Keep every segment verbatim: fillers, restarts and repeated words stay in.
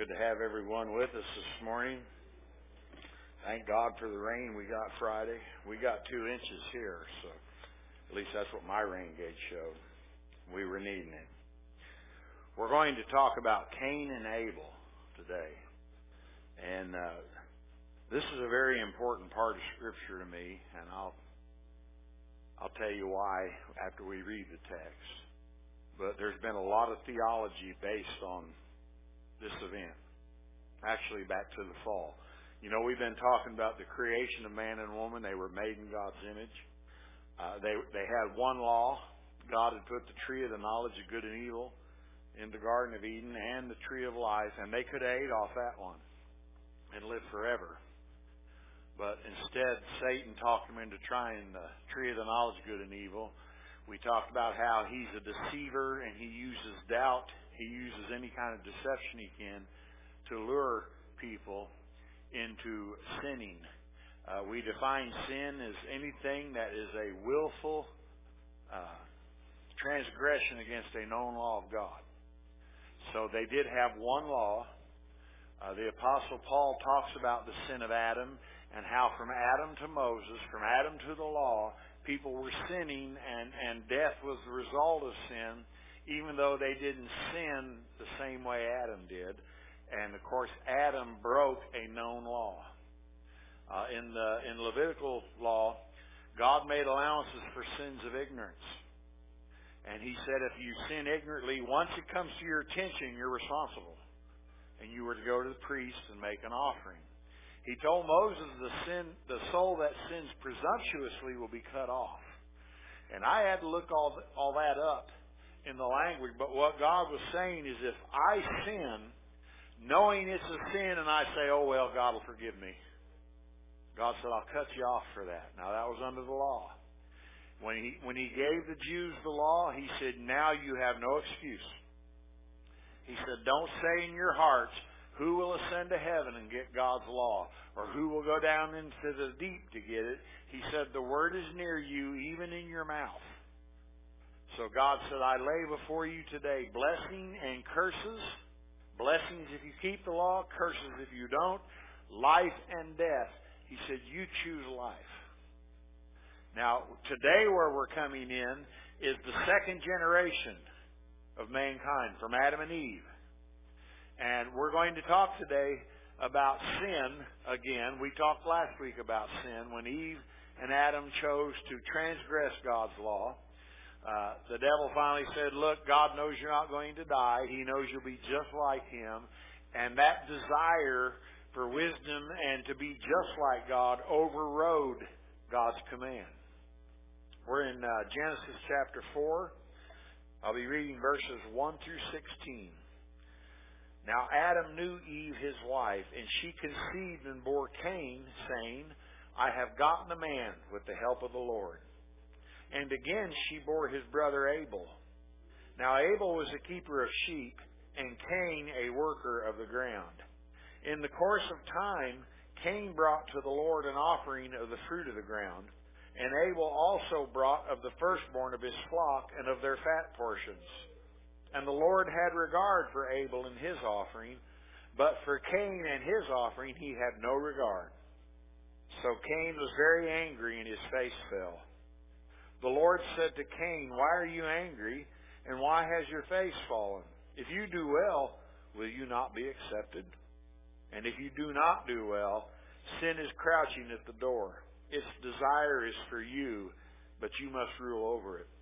Good to have everyone with us this morning. Thank God for the rain we got Friday. We got two inches here, so at least that's what my rain gauge showed. We were needing it. We're going to talk about Cain and Abel today. And uh, this is a very important part of Scripture to me, and I'll I'll tell you why after we read the text. But there's been a lot of theology based on this event, actually back to the fall. You know, we've been talking about the creation of man and woman. They were made in God's image. Uh, they they had one law. God had put the tree of the knowledge of good and evil in the Garden of Eden and the tree of life, and they could have ate off that one and live forever. But instead, Satan talked them into trying the tree of the knowledge of good and evil. We talked about how he's a deceiver and he uses doubt. He uses any kind of deception he can to lure people into sinning. Uh, we define sin as anything that is a willful uh, transgression against a known law of God. So they did have one law. Uh, the Apostle Paul talks about the sin of Adam and how from Adam to Moses, from Adam to the law, people were sinning and, and death was the result of sin, even though they didn't sin the same way Adam did. And, of course, Adam broke a known law. Uh, in the in Levitical law, God made allowances for sins of ignorance. And he said if you sin ignorantly, once it comes to your attention, you're responsible. And you were to go to the priest and make an offering. He told Moses the sin, the soul that sins presumptuously will be cut off. And I had to look all all that up in the language, but what God was saying is if I sin, knowing it's a sin, and I say, oh, well, God will forgive me. God said, I'll cut you off for that. Now, that was under the law. When he, when he gave the Jews the law, he said, now you have no excuse. He said, don't say in your hearts, who will ascend to heaven and get God's law? Or who will go down into the deep to get it? He said, the word is near you, even in your mouth. So God said, I lay before you today blessing and curses. Blessings if you keep the law, curses if you don't. Life and death. He said, you choose life. Now, today where we're coming in is the second generation of mankind from Adam and Eve. And we're going to talk today about sin again. We talked last week about sin when Eve and Adam chose to transgress God's law. Uh, the devil finally said, look, God knows you're not going to die. He knows you'll be just like Him. And that desire for wisdom and to be just like God overrode God's command. We're in uh, Genesis chapter four. I'll be reading verses one through sixteen. Now Adam knew Eve his wife, and she conceived and bore Cain, saying, I have gotten a man with the help of the Lord. And again she bore his brother Abel. Now Abel was a keeper of sheep, and Cain a worker of the ground. In the course of time, Cain brought to the Lord an offering of the fruit of the ground, and Abel also brought of the firstborn of his flock and of their fat portions. And the Lord had regard for Abel and his offering, but for Cain and his offering he had no regard. So Cain was very angry, and his face fell. The Lord said to Cain, why are you angry, and why has your face fallen? If you do well, will you not be accepted? And if you do not do well, sin is crouching at the door. Its desire is for you, but you must rule over it.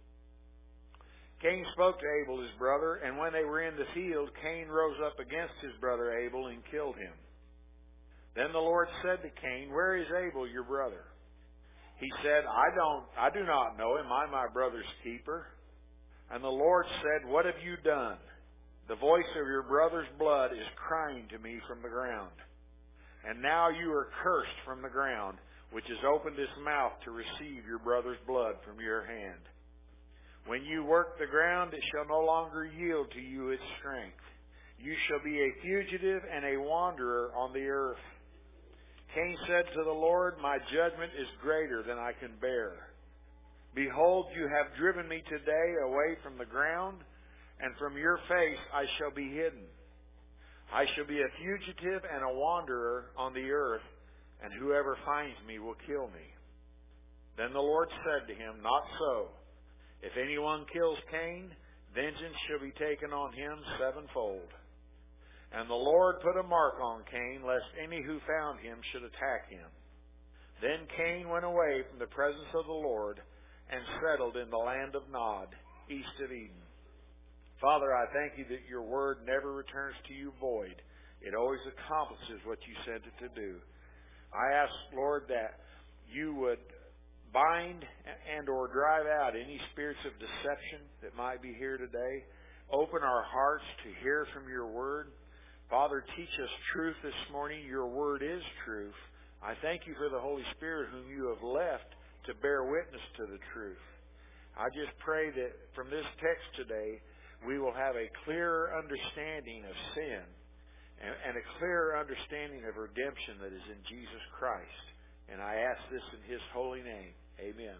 Cain spoke to Abel his brother, and when they were in the field, Cain rose up against his brother Abel and killed him. Then the Lord said to Cain, where is Abel your brother? He said, I don't, I do not know him. I'm my brother's keeper. And the Lord said, what have you done? The voice of your brother's blood is crying to me from the ground. And now you are cursed from the ground, which has opened its mouth to receive your brother's blood from your hand. When you work the ground, it shall no longer yield to you its strength. You shall be a fugitive and a wanderer on the earth. Cain said to the Lord, my judgment is greater than I can bear. Behold, you have driven me today away from the ground, and from your face I shall be hidden. I shall be a fugitive and a wanderer on the earth, and whoever finds me will kill me. Then the Lord said to him, Not so. If anyone kills Cain, vengeance shall be taken on him sevenfold. And the Lord put a mark on Cain, lest any who found him should attack him. Then Cain went away from the presence of the Lord and settled in the land of Nod, east of Eden. Father, I thank you that your word never returns to you void. It always accomplishes what you sent it to do. I ask, Lord, that you would bind and or drive out any spirits of deception that might be here today. Open our hearts to hear from your word. Father, teach us truth this morning. Your word is truth. I thank you for the Holy Spirit whom you have left to bear witness to the truth. I just pray that from this text today, we will have a clearer understanding of sin and, and a clearer understanding of redemption that is in Jesus Christ. And I ask this in His holy name. Amen.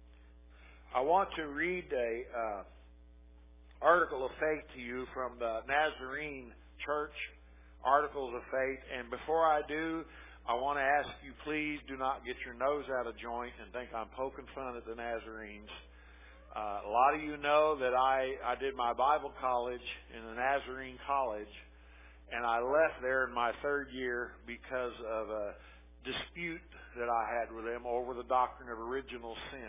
I want to read a uh, article of faith to you from the Nazarene Church, Articles of Faith. And before I do, I want to ask you, please do not get your nose out of joint and think I'm poking fun at the Nazarenes. Uh, a lot of you know that I, I did my Bible college in the Nazarene College, and I left there in my third year because of a dispute that I had with them over the doctrine of original sin.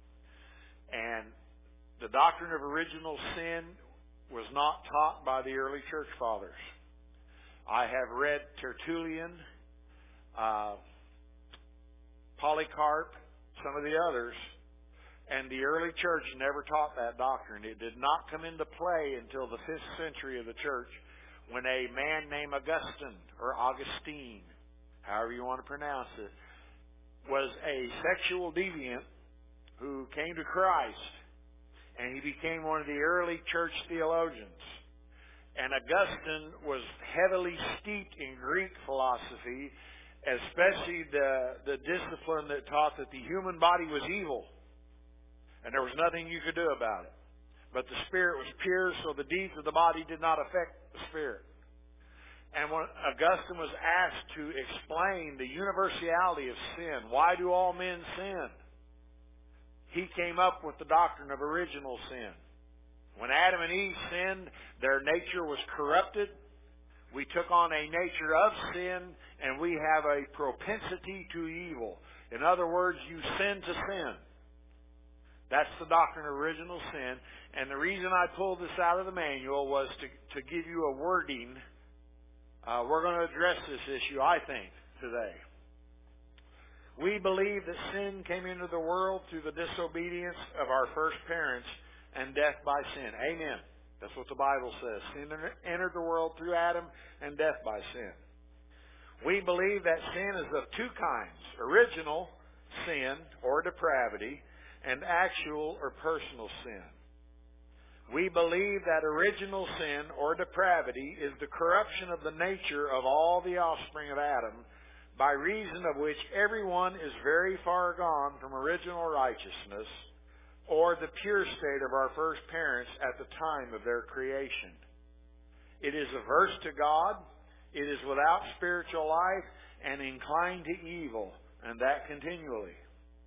And the doctrine of original sin was not taught by the early church fathers. I have read Tertullian, uh, Polycarp, some of the others, and the early church never taught that doctrine. It did not come into play until the fifth century of the church, when a man named Augustine, or Augustine, however you want to pronounce it, was a sexual deviant who came to Christ, and he became one of the early church theologians. And Augustine was heavily steeped in Greek philosophy, especially the, the discipline that taught that the human body was evil, and there was nothing you could do about it. But the spirit was pure, so the deeds of the body did not affect the spirit. And when Augustine was asked to explain the universality of sin, why do all men sin? He came up with the doctrine of original sin. When Adam and Eve sinned, their nature was corrupted. We took on a nature of sin, and we have a propensity to evil. In other words, you sin to sin. That's the doctrine of original sin. And the reason I pulled this out of the manual was to, to give you a wording. Uh, we're going to address this issue, I think, today. We believe that sin came into the world through the disobedience of our first parents and death by sin. Amen. That's what the Bible says. Sin entered the world through Adam and death by sin. We believe that sin is of two kinds: original sin or depravity, and actual or personal sin. We believe that original sin or depravity is the corruption of the nature of all the offspring of Adam, by reason of which everyone is very far gone from original righteousness or the pure state of our first parents at the time of their creation. It is averse to God, it is without spiritual life, and inclined to evil, and that continually.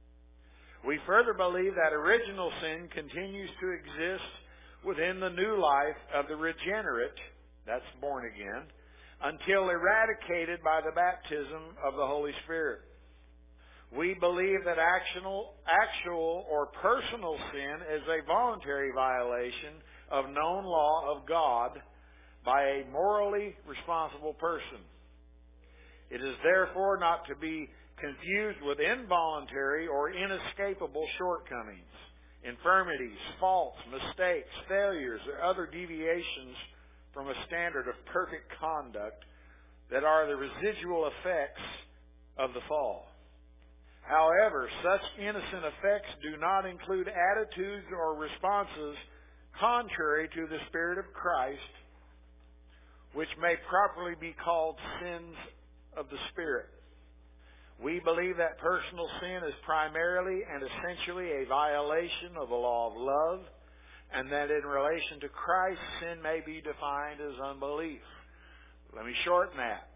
We further believe that original sin continues to exist within the new life of the regenerate, that's born again, until eradicated by the baptism of the Holy Spirit. We believe that actual, actual or personal sin is a voluntary violation of known law of God by a morally responsible person. It is therefore not to be confused with involuntary or inescapable shortcomings, infirmities, faults, mistakes, failures, or other deviations from a standard of perfect conduct that are the residual effects of the fall. However, such innocent effects do not include attitudes or responses contrary to the Spirit of Christ, which may properly be called sins of the Spirit. We believe that personal sin is primarily and essentially a violation of the law of love, and that in relation to Christ, sin may be defined as unbelief. Let me shorten that.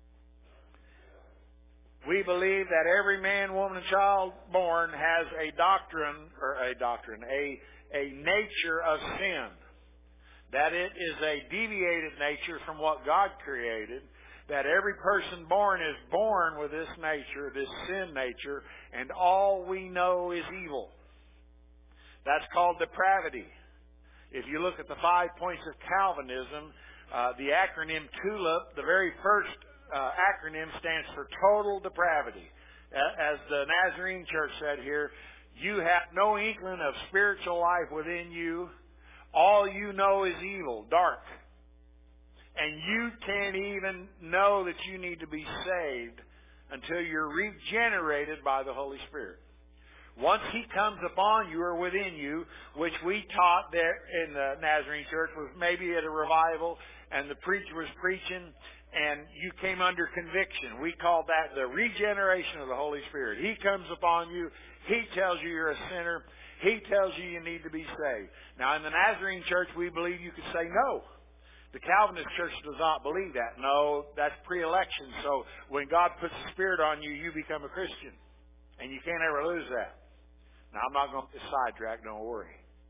We believe that every man, woman, and child born has a doctrine, or a doctrine, a, a nature of sin. That it is a deviated nature from what God created. That every person born is born with this nature, this sin nature, and all we know is evil. That's called depravity. If you look at the five points of Calvinism, uh, the acronym TULIP, the very first uh, acronym stands for total depravity. As the Nazarene Church said here, you have no inkling of spiritual life within you. All you know is evil, dark. And you can't even know that you need to be saved until you're regenerated by the Holy Spirit. Once He comes upon you or within you, which we taught there in the Nazarene Church was maybe at a revival and the preacher was preaching and you came under conviction. We call that the regeneration of the Holy Spirit. He comes upon you. He tells you you're a sinner. He tells you you need to be saved. Now in the Nazarene Church we believe you could say no. The Calvinist Church does not believe that. No, that's pre-election. So when God puts the Spirit on you, you become a Christian. And you can't ever lose that. Now, I'm not going to get sidetracked, don't worry.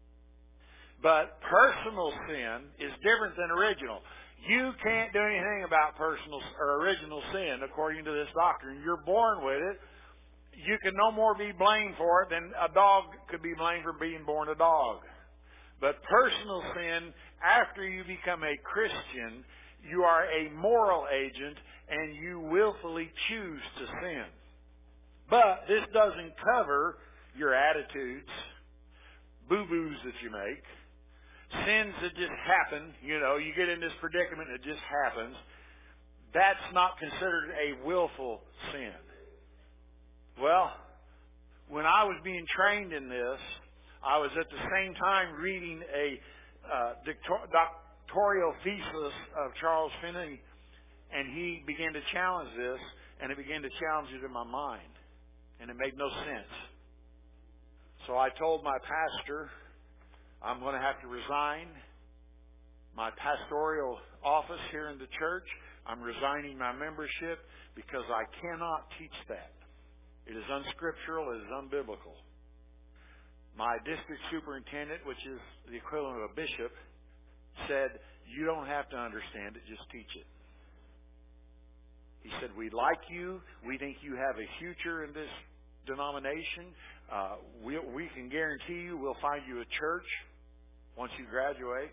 But personal sin is different than original. You can't do anything about personal or original sin according to this doctrine. You're born with it. You can no more be blamed for it than a dog could be blamed for being born a dog. But personal sin, after you become a Christian, you are a moral agent and you willfully choose to sin. But this doesn't cover your attitudes, boo-boos that you make, sins that just happen. You know, you get in this predicament and it just happens. That's not considered a willful sin. Well, when I was being trained in this, I was at the same time reading a uh, doctoral thesis of Charles Finney, and he began to challenge this, and it began to challenge it in my mind. And it made no sense. So I told my pastor, I'm going to have to resign my pastoral office here in the church. I'm resigning my membership because I cannot teach that. It is unscriptural. It is unbiblical. My district superintendent, which is the equivalent of a bishop, said, you don't have to understand it, just teach it. He said, we like you. We think you have a future in this denomination. Uh, we, we can guarantee you we'll find you a church once you graduate.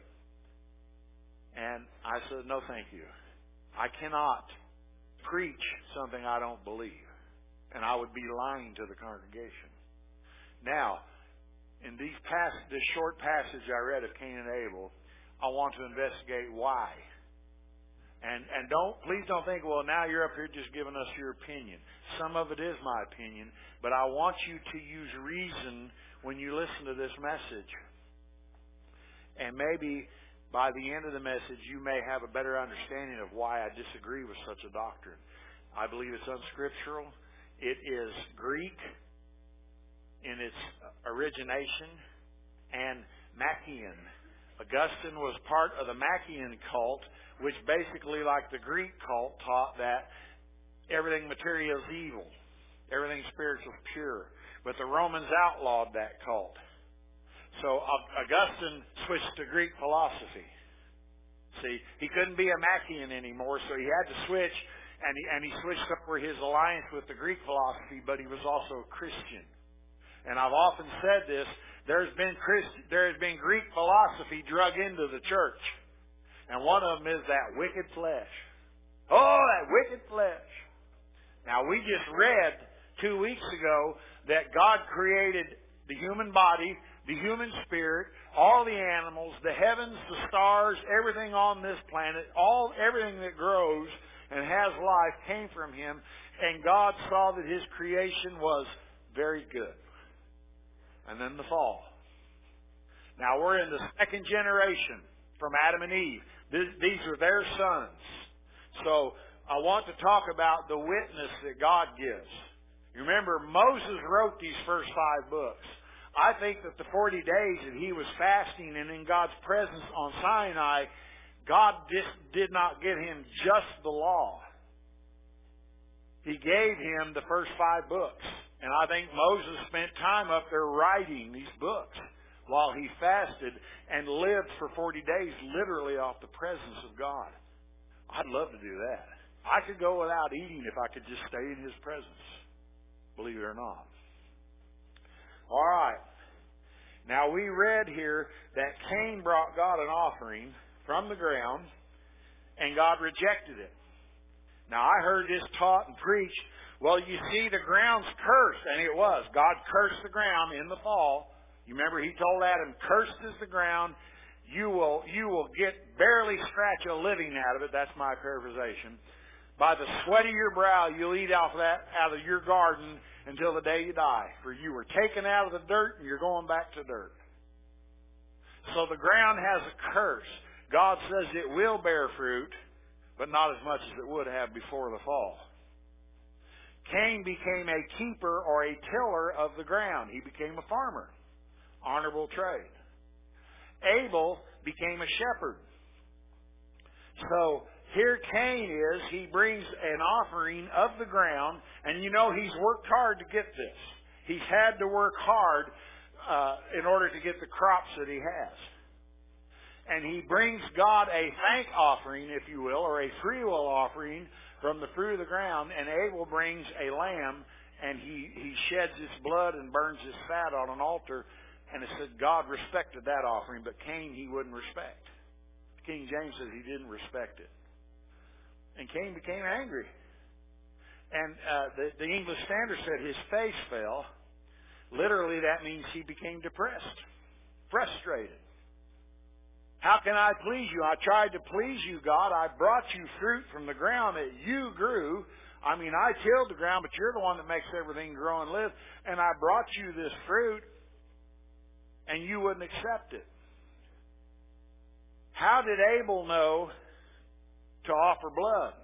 And I said, no, thank you. I cannot preach something I don't believe. And I would be lying to the congregation. Now, in these pass, this short passage I read of Cain and Abel, I want to investigate why. And and don't please don't think, well, now you're up here just giving us your opinion. Some of it is my opinion, but I want you to use reason when you listen to this message. And maybe by the end of the message, you may have a better understanding of why I disagree with such a doctrine. I believe it's unscriptural. It is Greek in its origination and Maccaean. Augustine was part of the Maccaean cult, which basically, like the Greek cult, taught that everything material is evil, everything spiritual is pure. But the Romans outlawed that cult. So Augustine switched to Greek philosophy. See, he couldn't be a Maccaean anymore, so he had to switch, and he, and he switched over his alliance with the Greek philosophy, but he was also a Christian. And I've often said this, there's been Christ, there has been Greek philosophy drug into the church. And one of them is that wicked flesh. Oh, that wicked flesh. Now, we just read two weeks ago that God created the human body, the human spirit, all the animals, the heavens, the stars, everything on this planet, all everything that grows and has life came from Him. And God saw that His creation was very good. And then the fall. Now we're in the second generation from Adam and Eve. These are their sons. So I want to talk about the witness that God gives. You remember, Moses wrote these first five books. I think that the forty days that he was fasting and in God's presence on Sinai, God just did not give him just the law. He gave him the first five books. And I think Moses spent time up there writing these books while he fasted and lived for forty days literally off the presence of God. I'd love to do that. I could go without eating if I could just stay in his presence. Believe it or not. All right. Now we read here that Cain brought God an offering from the ground and God rejected it. Now I heard this taught and preached. Well, you see, the ground's cursed, and it was. God cursed the ground in the fall. You remember he told Adam, "Cursed is the ground. You will you will get barely scratch a living out of it." That's my paraphrasation. By the sweat of your brow, you'll eat off that out of your garden until the day you die. For you were taken out of the dirt, and you're going back to dirt. So the ground has a curse. God says it will bear fruit, but not as much as it would have before the fall. Cain became a keeper or a tiller of the ground. He became a farmer. Honorable trade. Abel became a shepherd. So here Cain is. He brings an offering of the ground. And you know he's worked hard to get this. He's had to work hard uh, in order to get the crops that he has. And he brings God a thank offering, if you will, or a free will offering from the fruit of the ground. And Abel brings a lamb, and he, he sheds its blood and burns its fat on an altar. And it said God respected that offering, but Cain he wouldn't respect. King James says he didn't respect it. And Cain became angry. And uh, the, the English Standard said his face fell. Literally that means he became depressed, frustrated. How can I please you? I tried to please you, God. I brought you fruit from the ground that you grew. I mean, I tilled the ground, but you're the one that makes everything grow and live. And I brought you this fruit, and you wouldn't accept it. How did Abel know to offer blood?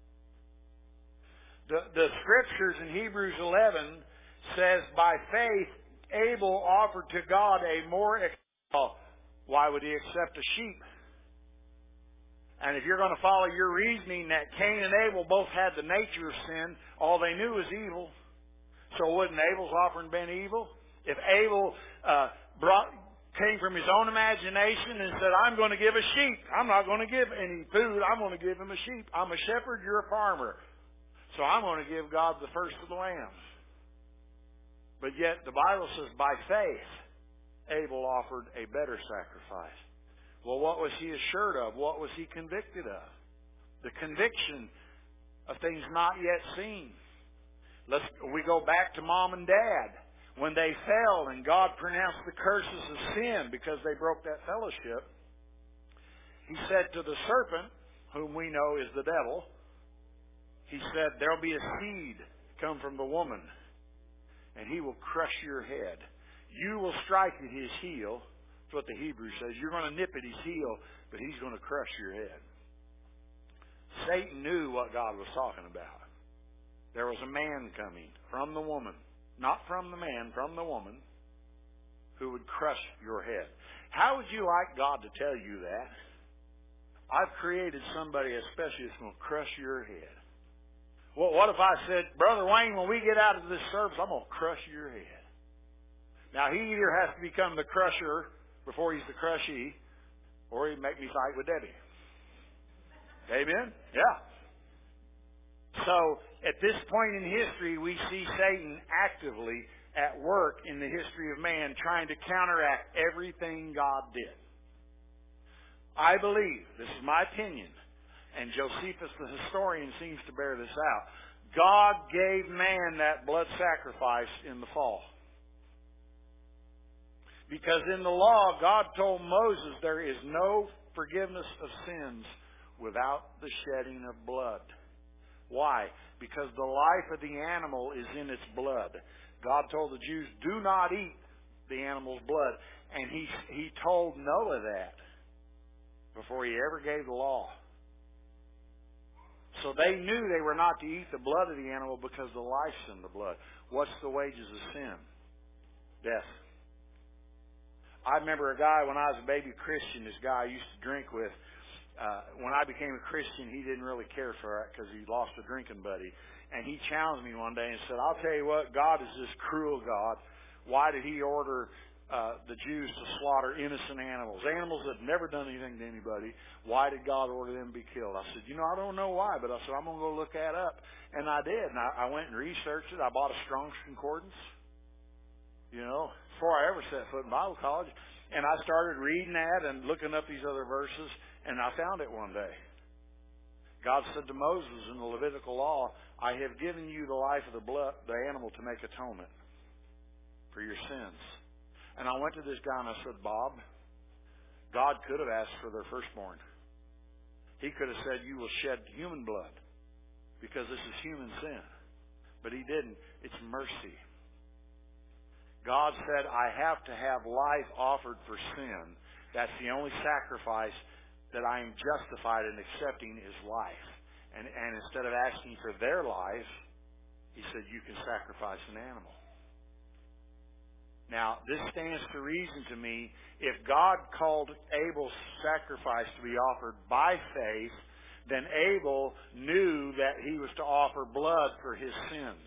The, the scriptures in Hebrews eleven says, by faith, Abel offered to God a more... Oh, why would he accept a sheep? And if you're going to follow your reasoning that Cain and Abel both had the nature of sin, all they knew was evil. So wouldn't Abel's offering been evil? If Abel uh, brought came from his own imagination and said, I'm going to give a sheep. I'm not going to give any food. I'm going to give him a sheep. I'm a shepherd. You're a farmer. So I'm going to give God the first of the lambs. But yet the Bible says by faith, Abel offered a better sacrifice. Well, what was he assured of? What was he convicted of? The conviction of things not yet seen. Let's we go back to mom and dad. When they fell and God pronounced the curses of sin because they broke that fellowship, he said to the serpent, whom we know is the devil, he said, there'll be a seed come from the woman, and he will crush your head. You will strike at his heel. That's what the Hebrew says. You're going to nip at his heel, but he's going to crush your head. Satan knew what God was talking about. There was a man coming from the woman. Not from the man, from the woman, who would crush your head. How would you like God to tell you that? I've created somebody especially that's going to crush your head. Well, what if I said, Brother Wayne, when we get out of this service, I'm going to crush your head. Now, he either has to become the crusher before he's the crushee, or he'd make me fight with Debbie. Amen? Yeah. So, at this point in history, we see Satan actively at work in the history of man trying to counteract everything God did. I believe, this is my opinion, and Josephus the historian seems to bear this out, God gave man that blood sacrifice in the fall. Because in the law, God told Moses there is no forgiveness of sins without the shedding of blood. Why? Because the life of the animal is in its blood. God told the Jews, do not eat the animal's blood. And he, he told Noah that before he ever gave the law. So they knew they were not to eat the blood of the animal because the life's in the blood. What's the wages of sin? Death. I remember a guy when I was a baby Christian, this guy I used to drink with, uh, when I became a Christian, he didn't really care for it because he lost a drinking buddy. And he challenged me one day and said, I'll tell you what, God is this cruel God. Why did he order uh, the Jews to slaughter innocent animals? Animals that had never done anything to anybody. Why did God order them to be killed? I said, you know, I don't know why, but I said, I'm going to go look that up. And I did. And I, I went and researched it. I bought a Strong's Concordance, you know, before I ever set foot in Bible college. And I started reading that and looking up these other verses, and I found it one day. God said to Moses in the Levitical law, I have given you the life of the blood, the animal to make atonement for your sins. And I went to this guy and I said, Bob, God could have asked for their firstborn. He could have said, you will shed human blood because this is human sin. But he didn't. It's mercy. God said, I have to have life offered for sin. That's the only sacrifice that I am justified in accepting is life. And, and instead of asking for their life, he said, you can sacrifice an animal. Now, this stands to reason to me, if God called Abel's sacrifice to be offered by faith, then Abel knew that he was to offer blood for his sins.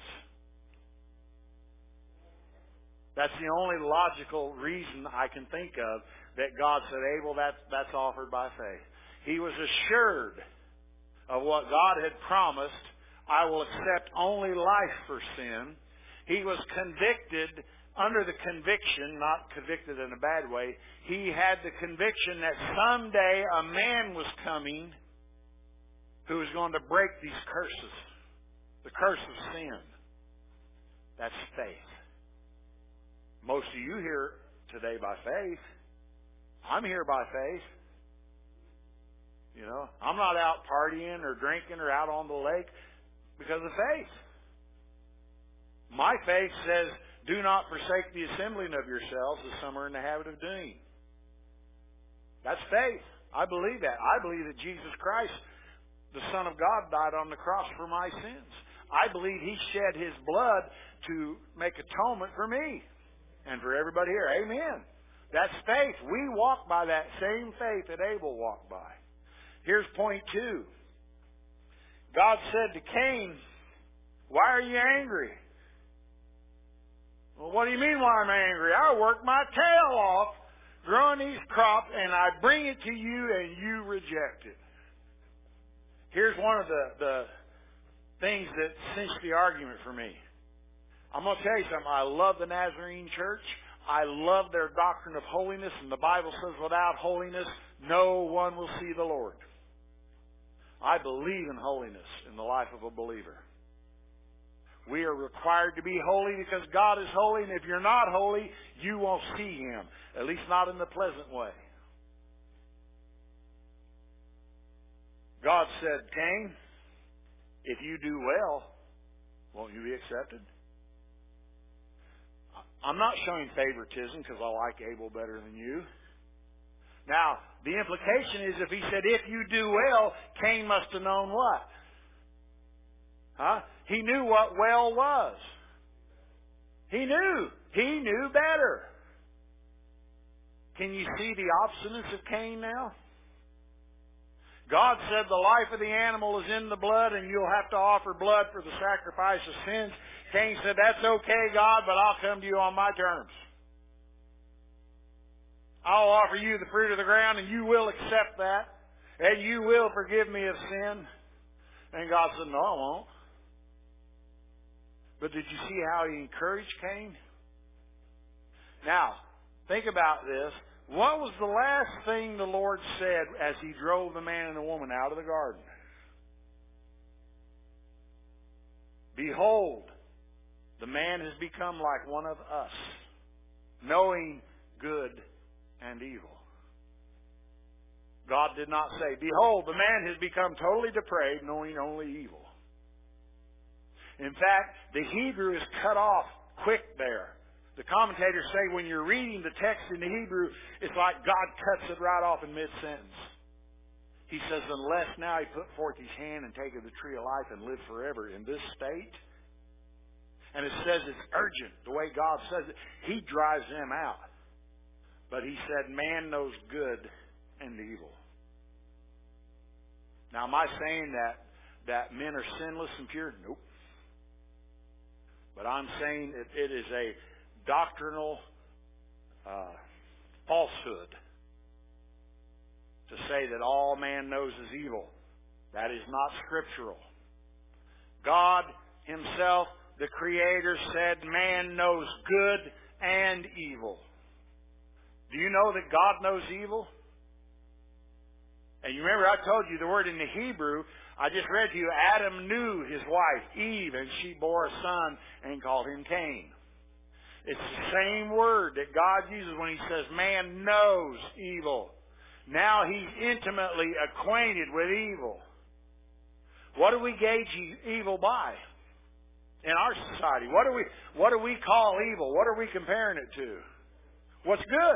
That's the only logical reason I can think of that God said, Abel, that's, that's offered by faith. He was assured of what God had promised. I will accept only life for sin. He was convicted under the conviction, not convicted in a bad way. He had the conviction that someday a man was coming who was going to break these curses. The curse of sin. That's faith. Most of you here today by faith. I'm here by faith. You know, I'm not out partying or drinking or out on the lake because of faith. My faith says, do not forsake the assembling of yourselves as some are in the habit of doing. That's faith. I believe that. I believe that Jesus Christ, the Son of God, died on the cross for my sins. I believe He shed His blood to make atonement for me and for everybody here. Amen. That's faith. We walk by that same faith that Abel walked by. Here's point two. God said to Cain, why are you angry? Well, what do you mean why I'm angry? I work my tail off growing these crops and I bring it to you and you reject it. Here's one of the, the things that cinched the argument for me. I'm going to tell you something. I love the Nazarene Church. I love their doctrine of holiness, and the Bible says without holiness, no one will see the Lord. I believe in holiness in the life of a believer. We are required to be holy because God is holy, and if you're not holy, you won't see Him, at least not in the pleasant way. God said, Cain, if you do well, won't you be accepted? I'm not showing favoritism because I like Abel better than you. Now, the implication is if he said, if you do well, Cain must have known what? Huh? He knew what well was. He knew. He knew better. Can you see the obstinance of Cain now? God said the life of the animal is in the blood and you'll have to offer blood for the sacrifice of sins. Cain said, that's okay, God, but I'll come to you on my terms. I'll offer you the fruit of the ground and you will accept that. And you will forgive me of sin. And God said, no, I won't. But did you see how He encouraged Cain? Now, think about this. What was the last thing the Lord said as He drove the man and the woman out of the garden? Behold, the man has become like one of us, knowing good and evil. God did not say, behold, the man has become totally depraved, knowing only evil. In fact, the Hebrew is cut off quick there. The commentators say when you're reading the text in the Hebrew, it's like God cuts it right off in mid-sentence. He says, unless now he put forth his hand and taketh the tree of life and live forever in this state. And it says it's urgent, the way God says it. He drives them out. But He said, man knows good and evil. Now, am I saying that, that men are sinless and pure? Nope. But I'm saying that it is a doctrinal uh, falsehood to say that all man knows is evil. That is not scriptural. God Himself, the Creator, said man knows good and evil. Do you know that God knows evil? And you remember I told you the word in the Hebrew, I just read to you, Adam knew his wife, Eve, and she bore a son and called him Cain. It's the same word that God uses when He says man knows evil. Now He's intimately acquainted with evil. What do we gauge evil by in our society? What do we what do we call evil? What are we comparing it to? What's good?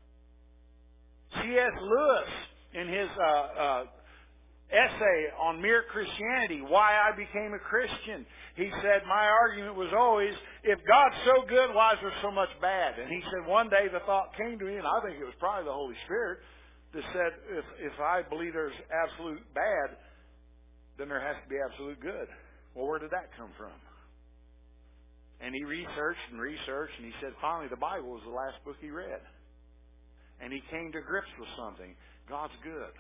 C S Lewis, in his uh, uh, essay on Mere Christianity, Why I Became a Christian, he said, my argument was always, if God's so good, why is there so much bad? And he said, one day the thought came to me, and I think it was probably the Holy Spirit, that said, if, if I believe there's absolute bad, then there has to be absolute good. Well, where did that come from? And he researched and researched, and he said, finally, the Bible was the last book he read. And he came to grips with something. God's good.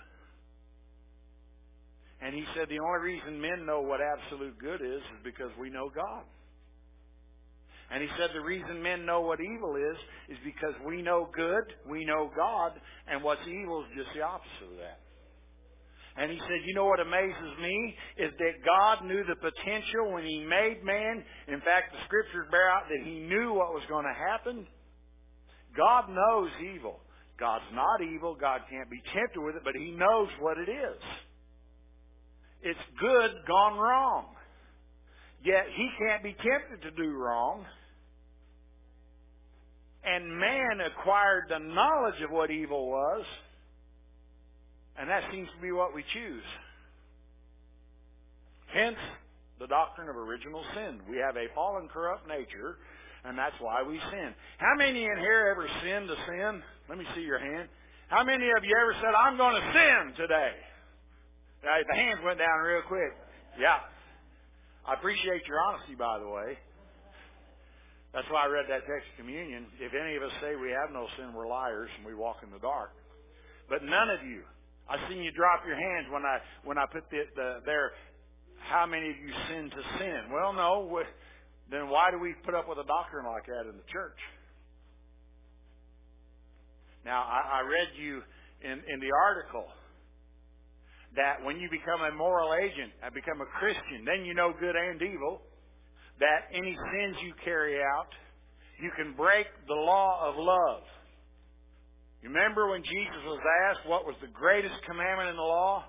And he said the only reason men know what absolute good is is because we know God. And he said the reason men know what evil is is because we know good, we know God, and what's evil is just the opposite of that. And he said, you know what amazes me is that God knew the potential when He made man. In fact, the Scriptures bear out that He knew what was going to happen. God knows evil. God's not evil. God can't be tempted with it, but He knows what it is. It's good gone wrong. Yet He can't be tempted to do wrong. And man acquired the knowledge of what evil was. And that seems to be what we choose. Hence, the doctrine of original sin. We have a fallen, corrupt nature, and that's why we sin. How many in here ever sinned to sin? Let me see your hand. How many of you ever said, I'm going to sin today? Now, the hands went down real quick. Yeah. I appreciate your honesty, by the way. That's why I read that text of communion. If any of us say we have no sin, we're liars and we walk in the dark. But none of you. I seen you drop your hands when I when I put the, the there. How many of you sin to sin? Well, no. We, then why do we put up with a doctrine like that in the church? Now, I, I read you in, in the article that when you become a moral agent and become a Christian, then you know good and evil, that any sins you carry out, you can break the law of love. You remember when Jesus was asked what was the greatest commandment in the law?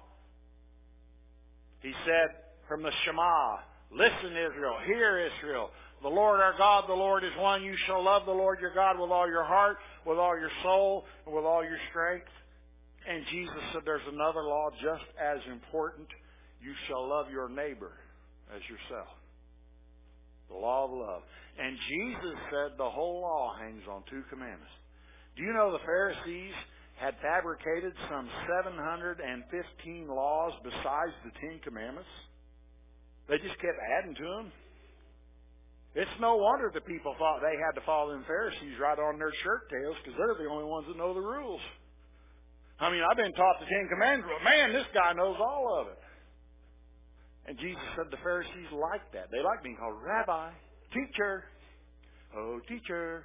He said from the Shema, listen Israel, hear Israel, the Lord our God, the Lord is one. You shall love the Lord your God with all your heart, with all your soul, and with all your strength. And Jesus said there's another law just as important. You shall love your neighbor as yourself. The law of love. And Jesus said the whole law hangs on two commandments. Do you know the Pharisees had fabricated some seven hundred fifteen laws besides the Ten Commandments? They just kept adding to them. It's no wonder the people thought they had to follow them Pharisees right on their shirt tails because they're the only ones that know the rules. I mean, I've been taught the Ten Commandments, but man, this guy knows all of it. And Jesus said the Pharisees liked that. They liked being called rabbi, teacher, oh, teacher.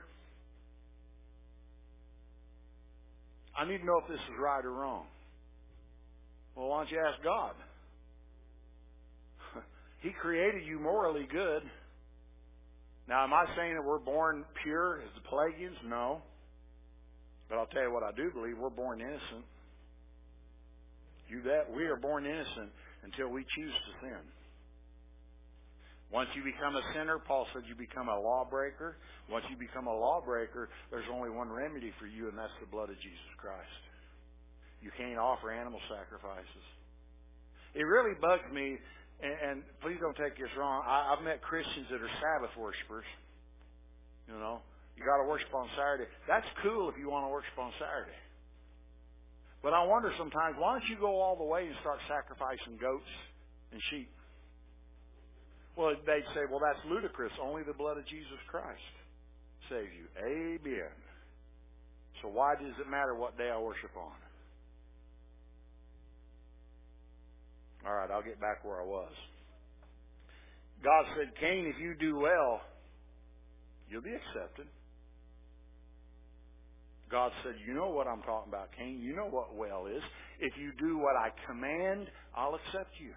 I need to know if this is right or wrong. Well, why don't you ask God? He created you morally good. Now, am I saying that we're born pure as the Pelagians? No. But I'll tell you what I do believe. We're born innocent. You bet. We are born innocent until we choose to sin. Once you become a sinner, Paul said you become a lawbreaker. Once you become a lawbreaker, there's only one remedy for you, and that's the blood of Jesus Christ. You can't offer animal sacrifices. It really bugs me, and, and please don't take this wrong. I, I've met Christians that are Sabbath worshipers. You know, you got to worship on Saturday. That's cool if you want to worship on Saturday. But I wonder sometimes, why don't you go all the way and start sacrificing goats and sheep? Well, they'd say, well, that's ludicrous. Only the blood of Jesus Christ saves you. Amen. So why does it matter what day I worship on? All right, I'll get back where I was. God said, Cain, if you do well, you'll be accepted. God said, you know what I'm talking about, Cain. You know what well is. If you do what I command, I'll accept you.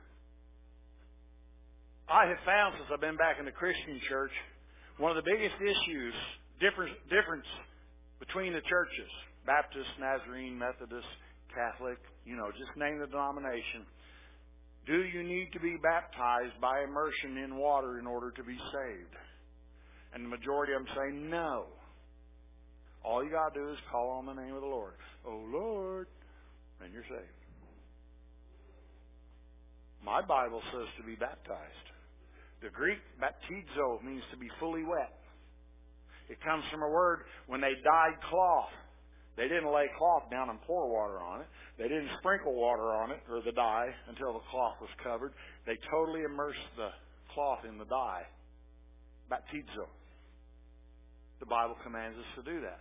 I have found since I've been back in the Christian church, one of the biggest issues, difference, difference between the churches, Baptist, Nazarene, Methodist, Catholic, you know, just name the denomination. Do you need to be baptized by immersion in water in order to be saved? And the majority of them say no. All you got to do is call on the name of the Lord. Oh, Lord, and you're saved. My Bible says to be baptized. The Greek baptizo means to be fully wet. It comes from a word when they dyed cloth. They didn't lay cloth down and pour water on it. They didn't sprinkle water on it or the dye until the cloth was covered. They totally immersed the cloth in the dye. Baptizo. The Bible commands us to do that.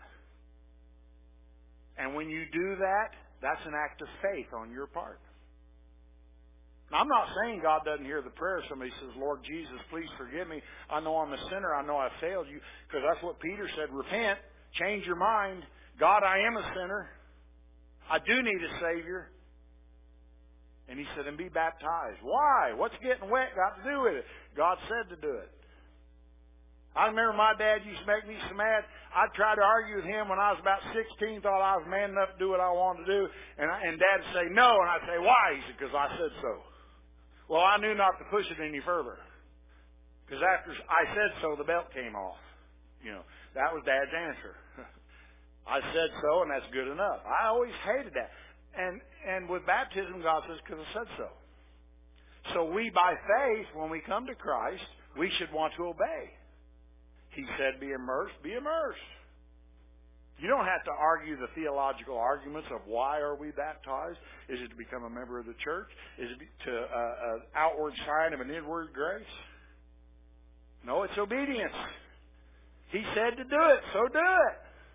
And when you do that, that's an act of faith on your part. Now, I'm not saying God doesn't hear the prayer. Somebody says, Lord Jesus, please forgive me. I know I'm a sinner. I know I failed you. Because that's what Peter said. Repent. Change your mind. God, I am a sinner. I do need a Savior. And he said, and be baptized. Why? What's getting wet got to do with it? God said to do it. I remember my dad used to make me so mad. I'd try to argue with him when I was about sixteen, thought I was man enough to do what I wanted to do. And, I, and Dad would say no, and I'd say, why? He said, because I said so. Well, I knew not to push it any further. Because after I said so, the belt came off. You know, that was Dad's answer. I said so, and that's good enough. I always hated that. And and with baptism, God says, because I said so. So we, by faith, when we come to Christ, we should want to obey. He said, be immersed, be immersed. You don't have to argue the theological arguments of why are we baptized. Is it to become a member of the church? Is it to uh, an outward sign of an inward grace? No, it's obedience. He said to do it, so do it.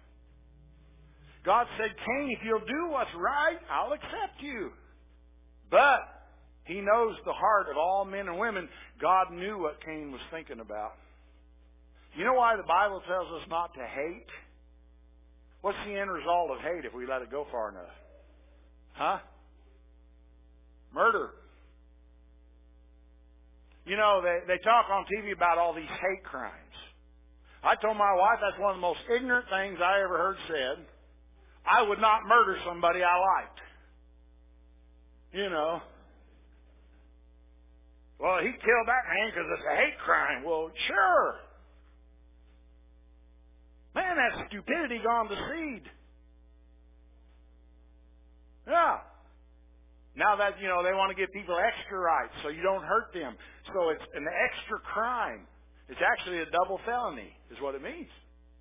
God said, Cain, if you'll do what's right, I'll accept you. But he knows the heart of all men and women. God knew what Cain was thinking about. You know why the Bible tells us not to hate? What's the end result of hate if we let it go far enough? Huh? Murder. You know, they, they talk on T V about all these hate crimes. I told my wife that's one of the most ignorant things I ever heard said. I would not murder somebody I liked. You know. Well, he killed that man because it's a hate crime. Well, sure. Man, that's stupidity gone to seed. Yeah. Now that, you know, they want to give people extra rights so you don't hurt them. So it's an extra crime. It's actually a double felony, is what it means.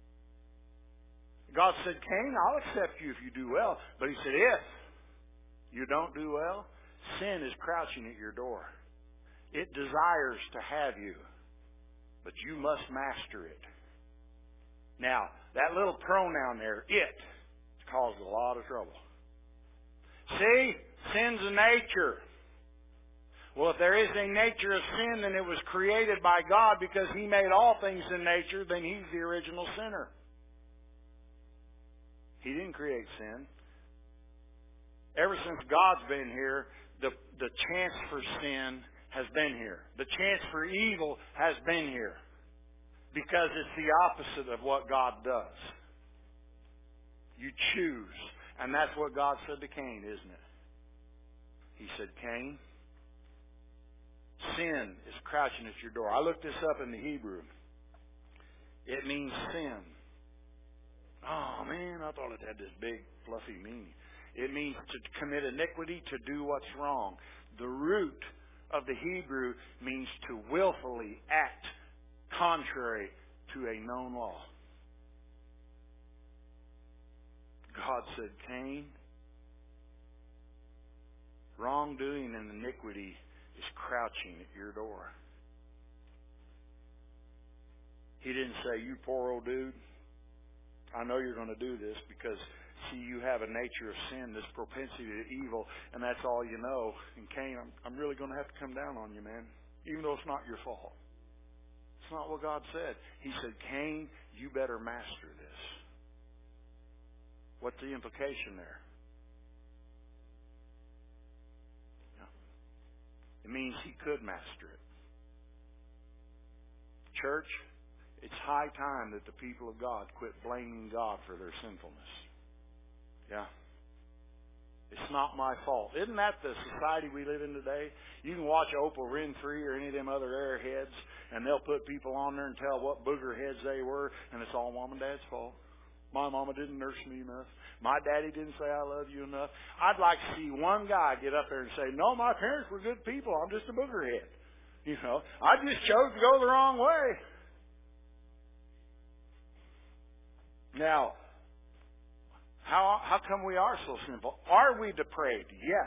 God said, Cain, I'll accept you if you do well. But he said, if you don't do well, sin is crouching at your door. It desires to have you, but you must master it. Now, that little pronoun there, it, caused a lot of trouble. See, sin's a nature. Well, if there is a nature of sin, then it was created by God because He made all things in nature, then He's the original sinner. He didn't create sin. Ever since God's been here, the, the chance for sin has been here. The chance for evil has been here. Because it's the opposite of what God does. You choose. And that's what God said to Cain, isn't it? He said, Cain, sin is crouching at your door. I looked this up in the Hebrew. It means sin. Oh, man, I thought it had this big, fluffy meaning. It means to commit iniquity, to do what's wrong. The root of the Hebrew means to willfully act contrary to a known law. God said, Cain, Wrongdoing and iniquity is crouching at your door. He didn't say, you poor old dude, I know you're going to do this because, see, you have a nature of sin, this propensity to evil, and that's all you know. And Cain, I'm, I'm really going to have to come down on you, man, even though it's not your fault. It's not what God said. He said, Cain, you better master this. What's the implication there? It means he could master it. Church, it's high time that the people of God quit blaming God for their sinfulness. Yeah. It's not my fault. Isn't that the society we live in today? You can watch Oprah Winfrey or any of them other airheads, and they'll put people on there and tell what booger heads they were, and it's all mom and dad's fault. My mama didn't nurse me enough. My daddy didn't say I love you enough. I'd like to see one guy get up there and say, no, my parents were good people. I'm just a boogerhead. You know, I just chose to go the wrong way. Now, how how come we are so simple? Are we depraved? Yes.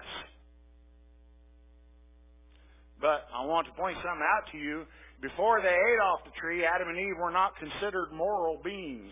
But I want to point something out to you. Before they ate off the tree, Adam and Eve were not considered moral beings.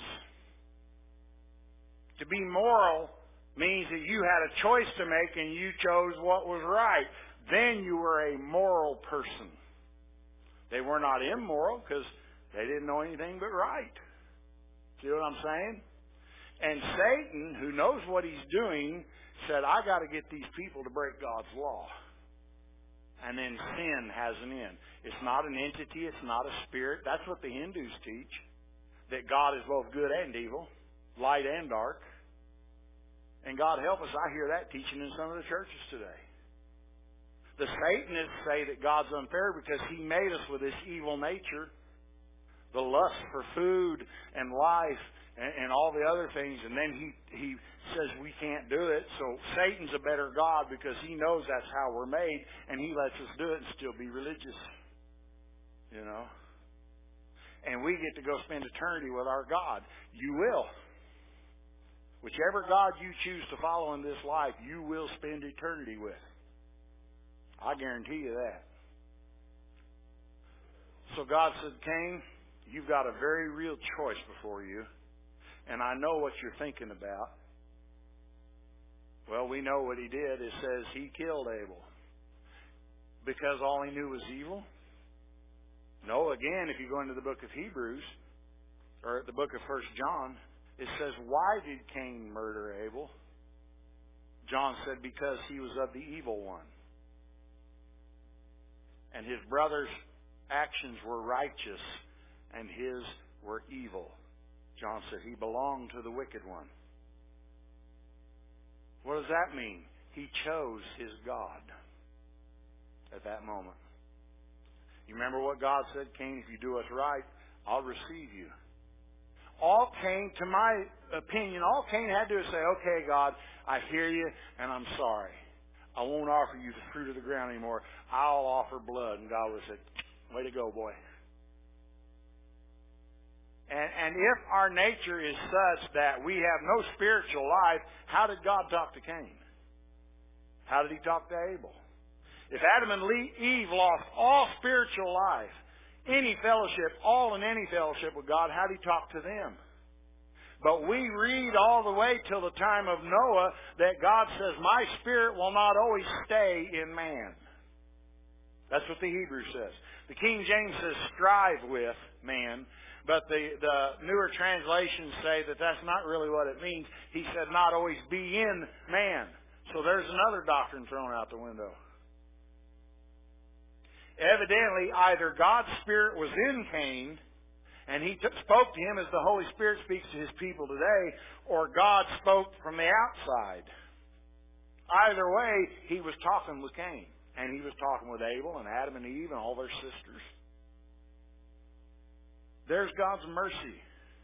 To be moral means that you had a choice to make and you chose what was right. Then you were a moral person. They were not immoral because they didn't know anything but right. See what I'm saying? And Satan, who knows what he's doing, said, I got to get these people to break God's law. And then sin has an end. It's not an entity. It's not a spirit. That's what the Hindus teach, that God is both good and evil, light and dark. And God help us, I hear that teaching in some of the churches today. The Satanists say that God's unfair because He made us with this evil nature, the lust for food and life and, and all the other things, and then He He says we can't do it. So Satan's a better God because he knows that's how we're made, and he lets us do it and still be religious. You know? And we get to go spend eternity with our God. You will. Whichever God you choose to follow in this life, you will spend eternity with. I guarantee you that. So God said, Cain, you've got a very real choice before you, and I know what you're thinking about. Well, we know what he did. It says he killed Abel. Because all he knew was evil? No, again, if you go into the book of Hebrews, or the book of First John, it says, why did Cain murder Abel? John said, because he was of the evil one. And his brother's actions were righteous, and his were evil. John said he belonged to the wicked one. What does that mean? He chose his God at that moment. You remember what God said? Cain, if you do what's right, I'll receive you. All Cain, to my opinion, all Cain had to do is say, okay, God, I hear you, and I'm sorry. I won't offer you the fruit of the ground anymore. I'll offer blood. And God would have said, way to go, boy. And, and if our nature is such that we have no spiritual life, how did God talk to Cain? How did he talk to Abel? If Adam and Eve lost all spiritual life, any fellowship, all in any fellowship with God, how did he talk to them? But we read all the way till the time of Noah that God says, my spirit will not always stay in man. That's what the Hebrew says. The King James says, strive with man. But the, the newer translations say that that's not really what it means. He said not always be in man. So there's another doctrine thrown out the window. Evidently, either God's Spirit was in Cain, and He t- spoke to him as the Holy Spirit speaks to His people today, or God spoke from the outside. Either way, He was talking with Cain, and He was talking with Abel and Adam and Eve and all their sisters. There's God's mercy.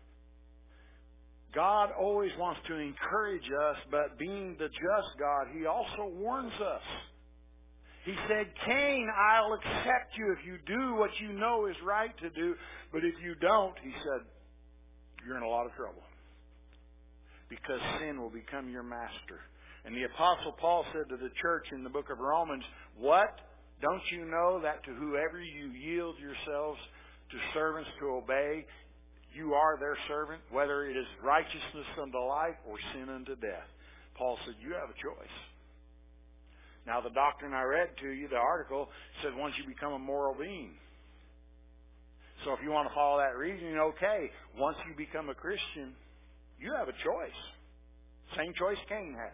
God always wants to encourage us, but being the just God, He also warns us. He said, Cain, I'll accept you if you do what you know is right to do, but if you don't, He said, you're in a lot of trouble. Because sin will become your master. And the Apostle Paul said to the church in the book of Romans, what? Don't you know that to whoever you yield yourselves to servants to obey, you are their servant, whether it is righteousness unto life or sin unto death? Paul said, you have a choice. Now, the doctrine I read to you, the article, said once you become a moral being. So if you want to follow that reasoning, okay. Once you become a Christian, you have a choice. Same choice Cain had.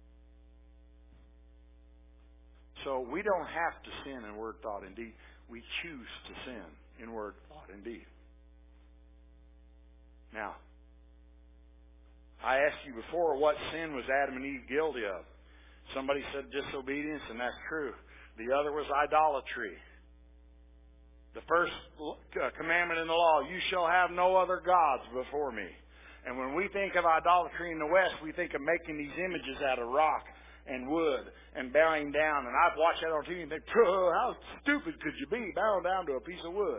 So we don't have to sin in word, thought, and deed. We choose to sin in word, thought, and deed. Now, I asked you before, what sin was Adam and Eve guilty of? Somebody said disobedience, and that's true. The other was idolatry. The first commandment in the law, you shall have no other gods before me. And when we think of idolatry in the West, we think of making these images out of rock and wood and bowing down. And I've watched that on T V and think, how stupid could you be bowing down to a piece of wood?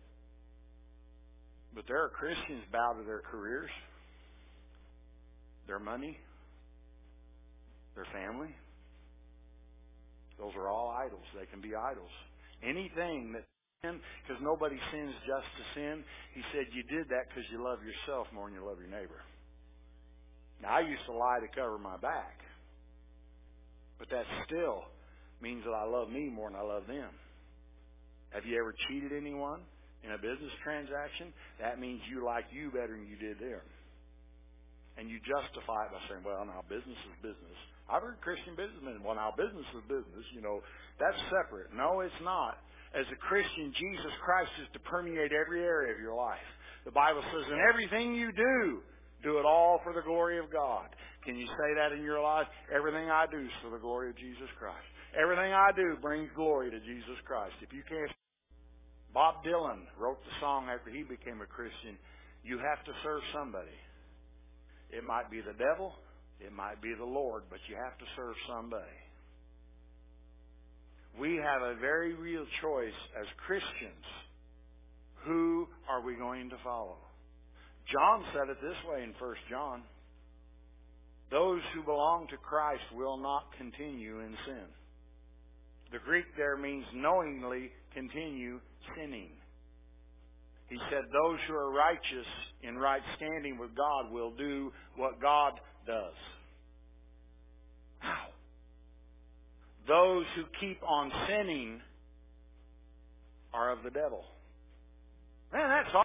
But there are Christians bow to their careers, their money, their family. Those are all idols. They can be idols. Anything that sin, because nobody sins just to sin. He said you did that because you love yourself more than you love your neighbor. Now, I used to lie to cover my back. But that still means that I love me more than I love them. Have you ever cheated anyone in a business transaction? That means you like you better than you did them. And you justify it by saying, well, now business is business. I've heard Christian businessmen, well, now business is business. You know, that's separate. No, it's not. As a Christian, Jesus Christ is to permeate every area of your life. The Bible says, in everything you do, do it all for the glory of God. Can you say that in your life? Everything I do is for the glory of Jesus Christ. Everything I do brings glory to Jesus Christ. If you can't... Bob Dylan wrote the song after he became a Christian, you have to serve somebody. It might be the devil, it might be the Lord, but you have to serve somebody. We have a very real choice as Christians. Who are we going to follow? John said it this way in First John. Those who belong to Christ will not continue in sin. The Greek there means knowingly continue sinning. He said those who are righteous in right standing with God will do what God does. Wow. Those who keep on sinning are of the devil. Man, that's